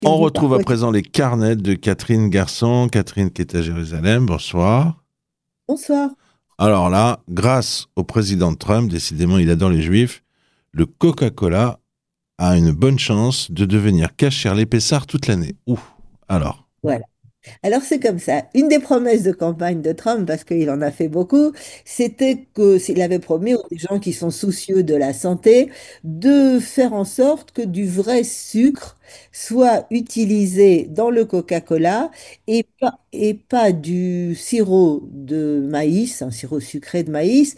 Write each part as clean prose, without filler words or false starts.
On Dis retrouve par à quoi tu... présent les carnets de Catherine Garçon. Catherine qui est à Jérusalem, bonsoir. Bonsoir. Alors là, grâce au président Trump, décidément il adore les juifs, le Coca-Cola a une bonne chance de devenir cachère l'épaissard toute l'année. Ouh, alors, Voilà. Alors c'est comme ça. Une des promesses de campagne de Trump, parce qu'il en a fait beaucoup, c'était que s'il avait promis aux gens qui sont soucieux de la santé de faire en sorte que du vrai sucre soit utilisé dans le Coca-Cola et pas du sirop de maïs, un sirop sucré de maïs,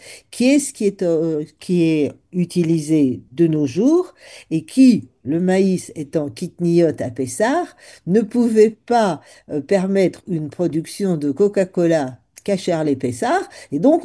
qui est utilisé de nos jours et qui, le maïs étant kitniyot à Pessah, ne pouvait pas permettre une production de Coca-Cola cachère l'épaissard. Et donc,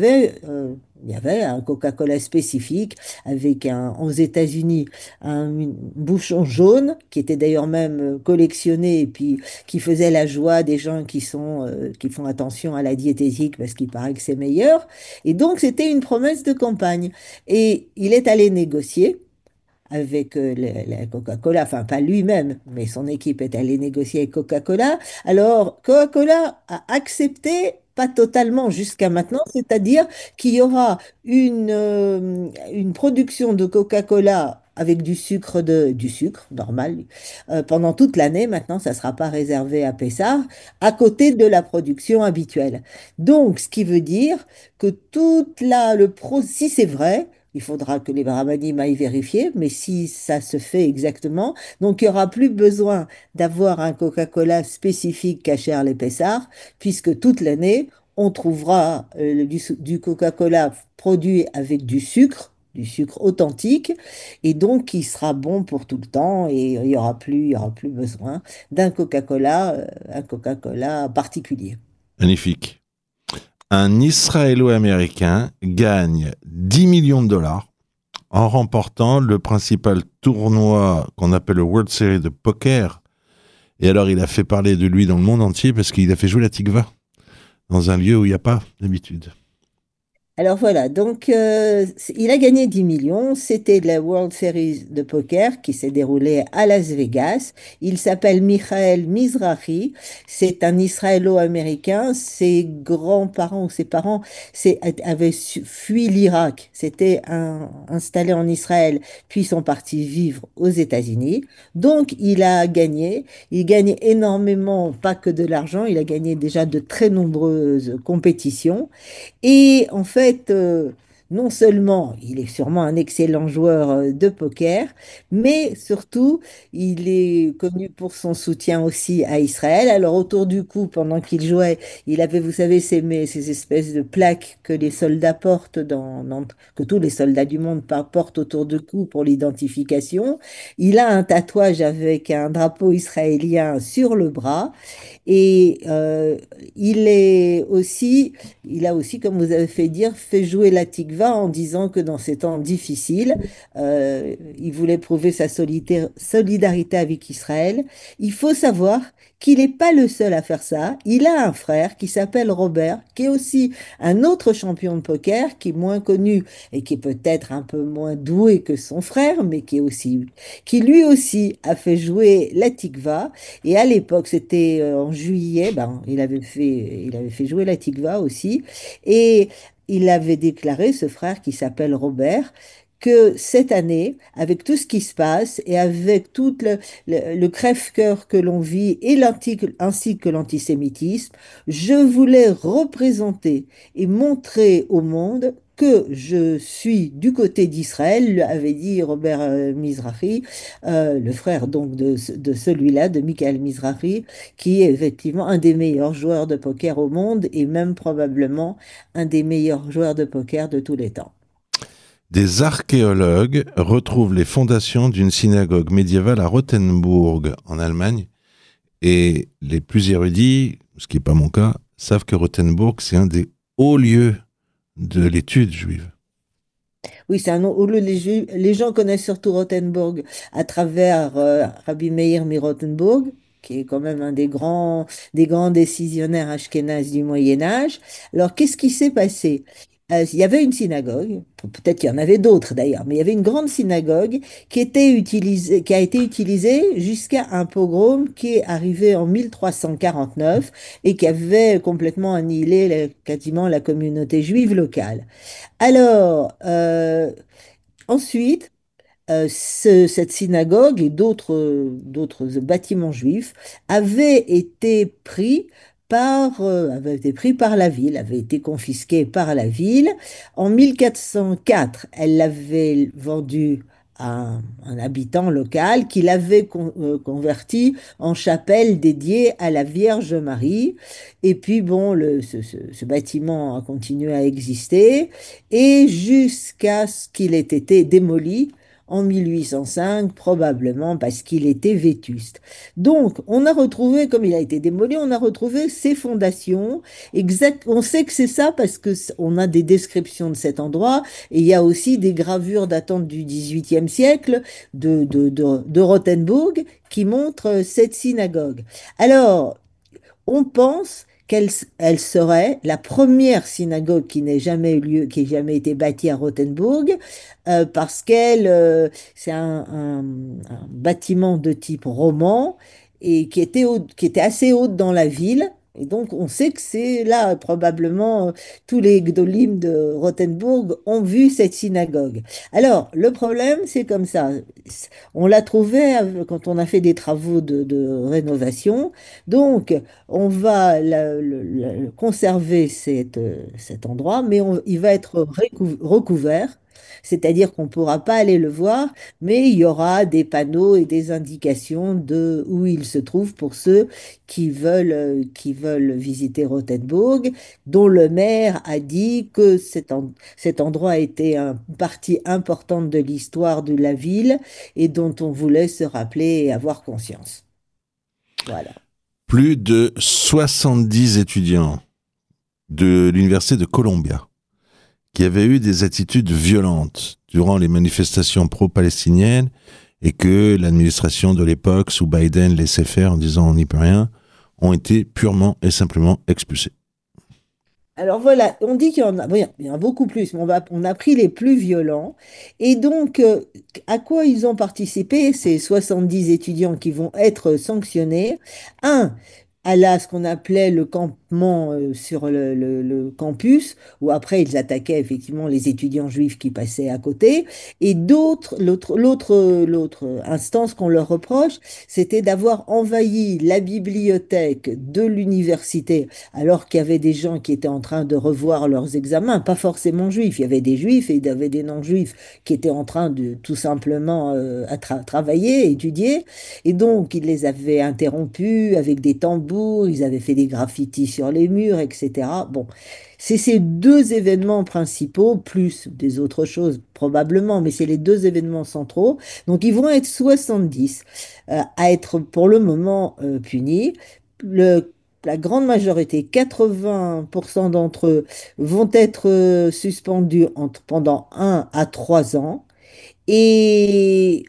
il y avait un Coca-Cola spécifique avec aux États-Unis un bouchon jaune qui était d'ailleurs même collectionné et puis qui faisait la joie des gens qui font attention à la diététique parce qu'il paraît que c'est meilleur. Et donc, c'était une promesse de campagne. Et il est allé négocier avec la Coca-Cola, enfin pas lui-même, mais son équipe est allée négocier avec Coca-Cola. Alors, Coca-Cola a accepté, pas totalement jusqu'à maintenant, c'est-à-dire qu'il y aura une production de Coca-Cola avec du sucre normal, pendant toute l'année. Maintenant, ça ne sera pas réservé à Pessard, à côté de la production habituelle. Donc, ce qui veut dire que si c'est vrai, il faudra que les Brahmanim aillent vérifier, mais si ça se fait exactement, donc il n'y aura plus besoin d'avoir un Coca-Cola spécifique caché à l'épaissard, puisque toute l'année, on trouvera du Coca-Cola produit avec du sucre authentique, et donc qui sera bon pour tout le temps, et il y aura plus besoin un Coca-Cola particulier. magnifique. Un Israélo-américain gagne 10 millions de dollars en remportant le principal tournoi qu'on appelle le World Series de poker. Et alors, il a fait parler de lui dans le monde entier parce qu'il a fait jouer la Tikva dans un lieu où il n'y a pas d'habitude. Alors voilà, donc il a gagné 10 millions. C'était la World Series de poker qui s'est déroulée à Las Vegas. Il s'appelle Michael Mizrahi. C'est un Israélo-américain. Ses grands-parents ou ses parents avaient fui l'Irak. Installé en Israël, puis sont partis vivre aux États-Unis. Donc il a gagné. Il gagne énormément, pas que de l'argent, il a gagné déjà de très nombreuses compétitions. Et en fait, non seulement il est sûrement un excellent joueur de poker, mais surtout il est connu pour son soutien aussi à Israël. Alors autour du cou, pendant qu'il jouait, il avait, vous savez, ces espèces de plaques que les soldats portent que tous les soldats du monde portent autour du cou pour l'identification. Il a un tatouage avec un drapeau israélien sur le bras. Et il a aussi, comme vous avez fait dire, fait jouer la Tikva en disant que dans ces temps difficiles, il voulait prouver sa solidarité avec Israël. Il faut savoir qu'il n'est pas le seul à faire ça. Il a un frère qui s'appelle Robert, qui est aussi un autre champion de poker, qui est moins connu et qui est peut-être un peu moins doué que son frère, mais qui lui aussi a fait jouer la Tikva. Et à l'époque, c'était en juillet, ben, il avait fait jouer la Tikva aussi. Et il avait déclaré, ce frère qui s'appelle Robert, que cette année, avec tout ce qui se passe et avec tout le crève-cœur que l'on vit ainsi que l'antisémitisme, je voulais représenter et montrer au monde que je suis du côté d'Israël, avait dit Robert Mizrahi, le frère donc de celui-là, de Michael Mizrahi, qui est effectivement un des meilleurs joueurs de poker au monde et même probablement un des meilleurs joueurs de poker de tous les temps. Des archéologues retrouvent les fondations d'une synagogue médiévale à Rothenburg, en Allemagne. Et les plus érudits, ce qui n'est pas mon cas, savent que Rothenburg, c'est un des hauts lieux de l'étude juive. Oui, c'est un nom. Les gens connaissent surtout Rothenburg à travers Rabbi Meir mi-Rothenburg, qui est quand même un des grands décisionnaires ashkénazes du Moyen Âge. Alors, qu'est-ce qui s'est passé? Il y avait une synagogue, peut-être qu'il y en avait d'autres d'ailleurs, mais il y avait une grande synagogue qui a été utilisée jusqu'à un pogrom qui est arrivé en 1349 et qui avait complètement annihilé quasiment la communauté juive locale. Alors, ensuite, cette synagogue et d'autres bâtiments juifs avaient été avaient été pris par la ville, avaient été confisqués par la ville. En 1404, elle l'avait vendu à un habitant local qui l'avait converti en chapelle dédiée à la Vierge Marie. Et puis bon, ce bâtiment a continué à exister et jusqu'à ce qu'il ait été démoli en 1805, probablement parce qu'il était vétuste. Donc, on a retrouvé, comme il a été démoli, on a retrouvé ses fondations. Exact, on sait que c'est ça parce que on a des descriptions de cet endroit et il y a aussi des gravures datant du XVIIIe siècle de Rothenburg qui montrent cette synagogue. Alors, on pense elle serait la première synagogue qui n'ait jamais eu lieu, qui ait jamais été bâtie à Rothenburg, parce c'est un bâtiment de type roman et qui était assez haute dans la ville. Et donc, on sait que c'est là, probablement, tous les Gdolim de Rothenburg ont vu cette synagogue. Alors, le problème, c'est comme ça. On l'a trouvé quand on a fait des travaux de rénovation. Donc, on va conserver cet endroit, mais il va être recouvert, c'est-à-dire qu'on ne pourra pas aller le voir, mais il y aura des panneaux et des indications de où il se trouve pour ceux qui veulent visiter Rothenburg, dont le maire a dit que cet endroit a été une partie importante de l'histoire de la ville et dont on voulait se rappeler et avoir conscience. Voilà. Plus de 70 étudiants de l'université de Columbia qui avaient eu des attitudes violentes durant les manifestations pro-palestiniennes et que l'administration de l'époque, sous Biden, laissait faire en disant on n'y peut rien, ont été purement et simplement expulsés. Alors voilà, on dit qu'il y en a, bon, il y en a beaucoup plus, mais on a pris les plus violents. Et donc, à quoi ils ont participé, ces 70 étudiants qui vont être sanctionnés? Un, ce qu'on appelait le campement sur le campus, où après ils attaquaient effectivement les étudiants juifs qui passaient à côté. Et l'autre instance qu'on leur reproche, c'était d'avoir envahi la bibliothèque de l'université alors qu'il y avait des gens qui étaient en train de revoir leurs examens, pas forcément juifs, il y avait des juifs et il y avait des non-juifs qui étaient en train de tout simplement travailler, étudier, et donc ils les avaient interrompus avec des tambours, ils avaient fait des graffitis sur les murs, etc. Bon, c'est ces deux événements principaux, plus des autres choses probablement, mais c'est les deux événements centraux. Donc ils vont être 70 à être pour le moment punis. Le la grande majorité, 80% d'entre eux, vont être suspendus pendant 1 à 3 ans. Et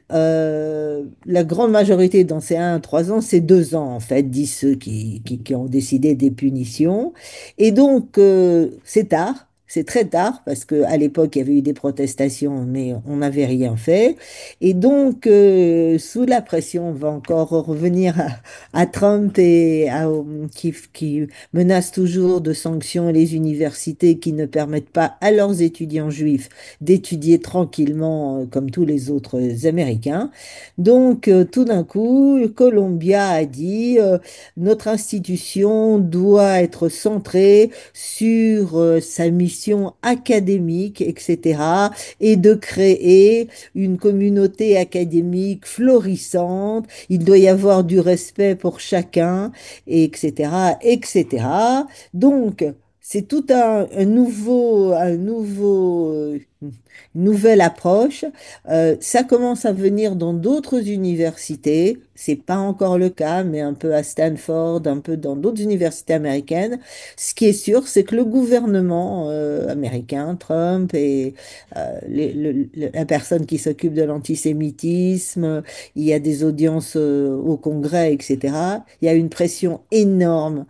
la grande majorité dans ces 1 à 3 ans, c'est 2 ans en fait, disent ceux qui ont décidé des punitions. Et donc, c'est tard, c'est très tard, parce qu'à l'époque, il y avait eu des protestations, mais on n'avait rien fait. Et donc, sous la pression, on va encore revenir à Trump qui menace toujours de sanctions les universités qui ne permettent pas à leurs étudiants juifs d'étudier tranquillement comme tous les autres Américains. Donc, tout d'un coup, Columbia a dit, notre institution doit être centrée sur sa mission académique, etc., et de créer une communauté académique florissante. Il doit y avoir du respect pour chacun, etc., etc. Donc, c'est tout un nouveau nouvelle approche. Ça commence à venir dans d'autres universités. C'est pas encore le cas, mais un peu à Stanford, un peu dans d'autres universités américaines. Ce qui est sûr, c'est que le gouvernement américain, Trump et la personne qui s'occupe de l'antisémitisme, il y a des audiences au Congrès, etc. Il y a une pression énorme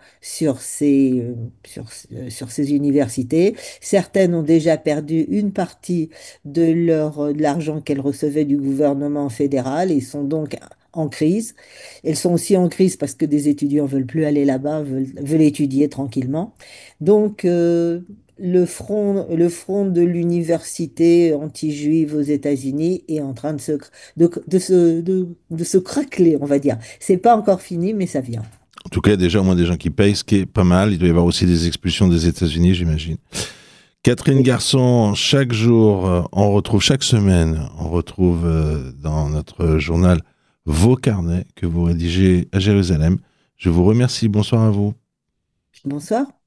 sur ces universités. Certaines ont déjà perdu une partie de l'argent qu'elles recevaient du gouvernement fédéral et sont donc en crise. Elles sont aussi en crise parce que des étudiants veulent plus aller là-bas, veulent étudier tranquillement. Donc, le front de l'université anti-juive aux États-Unis est en train de se craqueler, on va dire. C'est pas encore fini, mais ça vient. En tout cas, il y a déjà au moins des gens qui payent, ce qui est pas mal. Il doit y avoir aussi des expulsions des États-Unis, j'imagine. Catherine Oui. Garçon, chaque jour, chaque semaine, on retrouve dans notre journal vos carnets que vous rédigez à Jérusalem. Je vous remercie. Bonsoir à vous. Bonsoir.